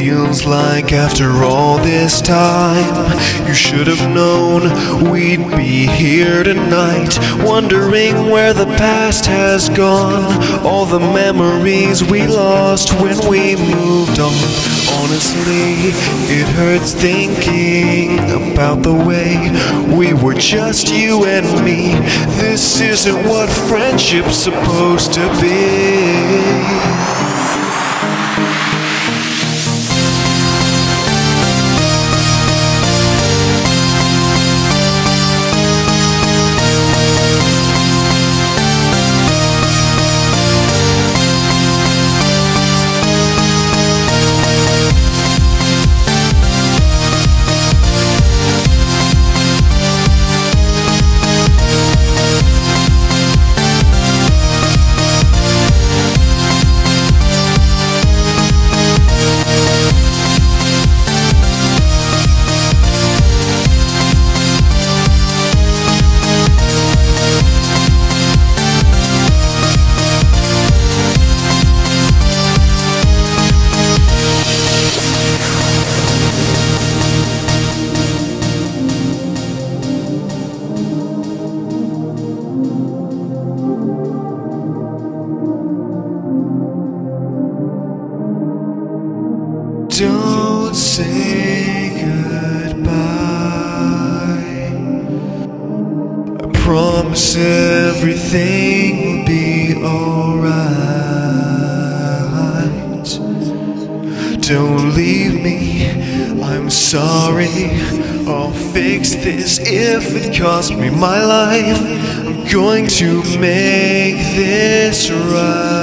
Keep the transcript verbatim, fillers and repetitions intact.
feels like after all this time, you should have known we'd be here tonight, wondering where the past has gone, all the memories we lost when we moved on. Honestly, it hurts thinking about the way we were just you and me. This isn't what friendship's supposed to be. Don't say goodbye. I promise everything will be alright. Don't leave me, I'm sorry. I'll fix this if it costs me my life. I'm going to make this right.